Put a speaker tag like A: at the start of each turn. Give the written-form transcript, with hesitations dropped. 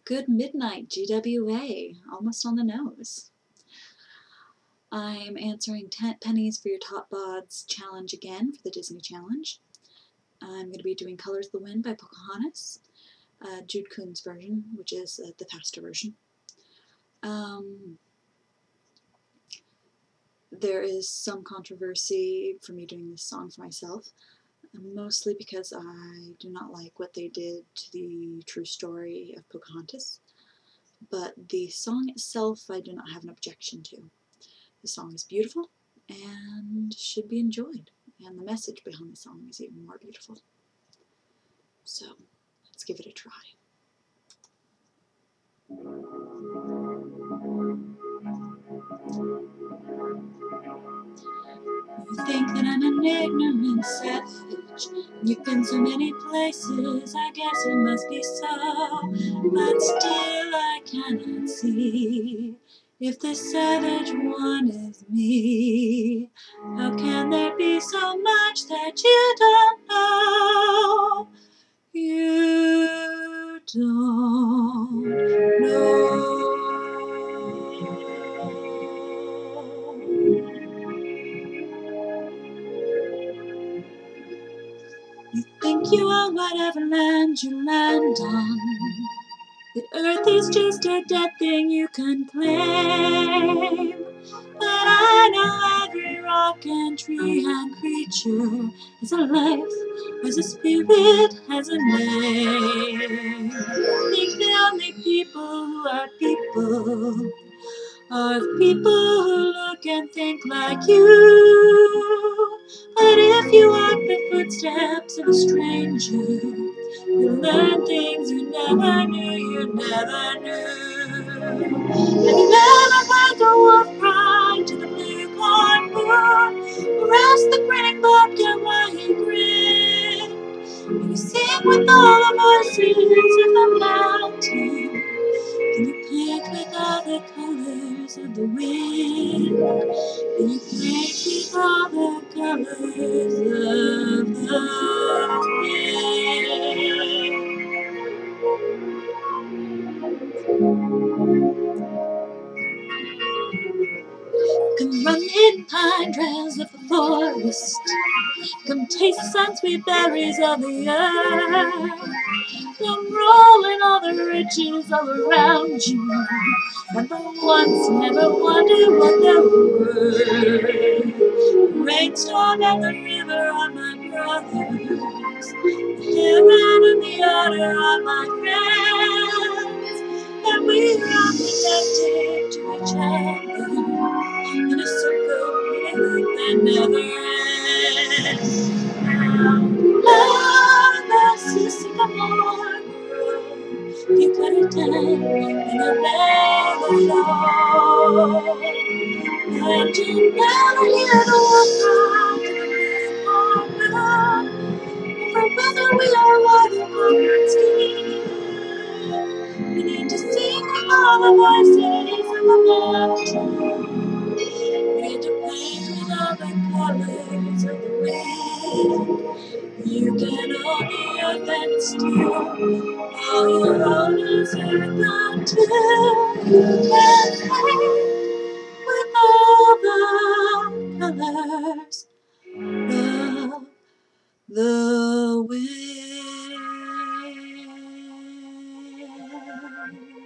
A: Good midnight, GWA. Almost on the nose. I'm answering 10 pennies for your top bods challenge again for the Disney Challenge. I'm going to be doing Colors of the Wind by Pocahontas, Jude Kuhn's version, which is the faster version. There is some controversy for me doing this song for myself, mostly because I do not like what they did to the true story of Pocahontas, but the song itself I do not have an objection to. The song is beautiful and should be enjoyed, and the message behind the song is even more beautiful. So let's give it a try. You think that I'm an ignorant savage, you've been so many places, I guess it must be so, but still I cannot see if the savage one is me. How can there be so much that you don't know? You don't know. You think you own whatever land you land on. The earth is just a dead thing you can claim. But I know every rock and tree and creature has a life, has a spirit, has a name. You think the only people who are people are the people who look and think like you. But if you walk the footsteps of a stranger, you learn things you never knew, you never knew. Have you ever heard the wolf cry to the blue corn moon, or asked the grinning bobcat why he grinned? Can you sing with all the voices of the mountain? Can you paint with all the colors of the wind? Can you paint with all the colors of the wind? Come run in pine trails of the forest. Come taste the sun-sweet berries of the earth. Come roll in all the riches all around you, and for once never wonder what they're worth. The rainstorm and the river are my brothers. The heron and the otter are my friends, and we are connected to each other in a circle that never ends. Love the sycamore grove, you cut it down and a river flow. And you never hear the wolf cry to the blue corn moon, for whether we are white or colored skin, we need to sing with all the voices of the mountain. We need to paint with all the colors of the wind. You can own the earth and still all your own is earth until you can paint with all the colors of the wind.